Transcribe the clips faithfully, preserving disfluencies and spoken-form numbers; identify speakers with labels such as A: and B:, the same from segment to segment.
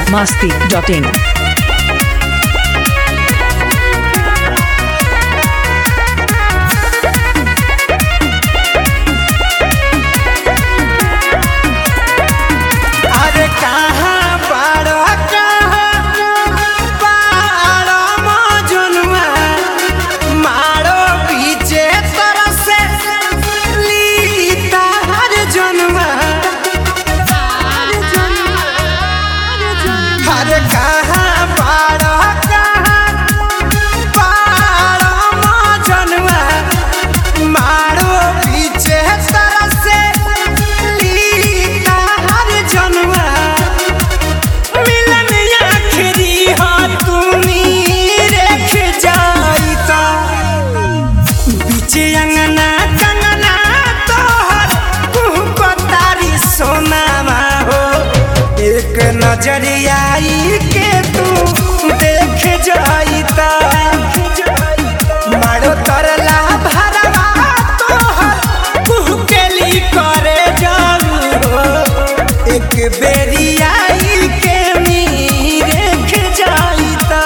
A: masti dot in.
B: नजरियाई के तू देख जाईता मारो तरला भरवा तोहर कुहकेली करे जाऊ एक बेरियाई के मी देख जाईता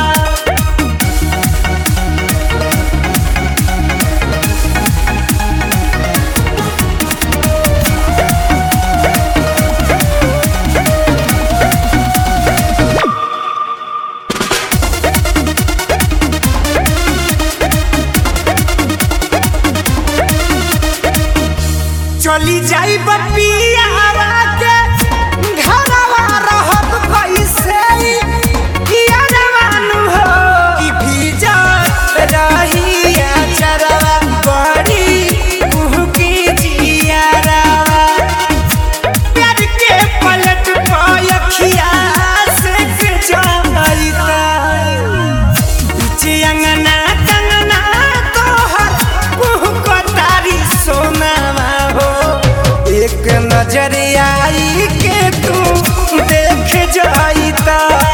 B: चली जाई बपियावा के घरवा रहब कैसे किया जवानु हो कि भीजा रही चरवा बड़ी कुहकी जियारा प्यार के पलट पायखिया से जाईता बीच अंगना कंगना तोहर कुहको तारी सोना एक नजरियाई के तू देख जाईता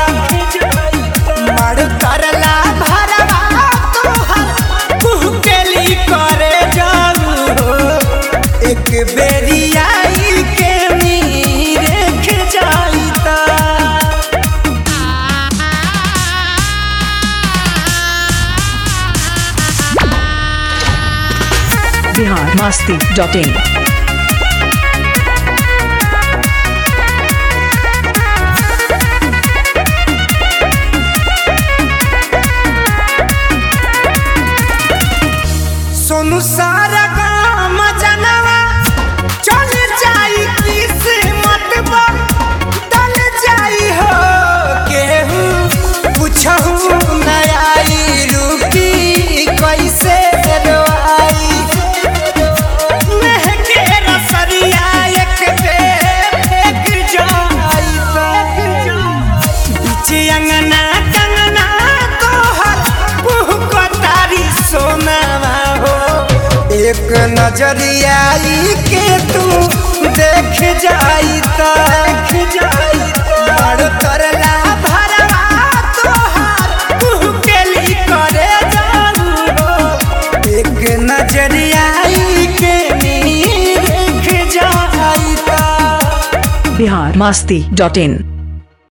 B: मार तरला भरवा तोहर कुहकेली करे जाऊ एक बेरियाई के मी देख जाईता
A: Bihar masti dot in.
B: Sonu सारा गाम जनवा चल जाई किस्मत बदल जाई हो केहू पूछहू न आई रुकी कैसे रोई महके रसरिया एक बेर फेंक जाई बीच अंगना कंगना तोहर कुहको तारी सोनावा एक नजरियाई के तू देख जाईता मार तरला भरवा तोहर कुहकेली करे जाऊ एक नजरियाई के मी देख जाईता
A: Bihar masti dot in.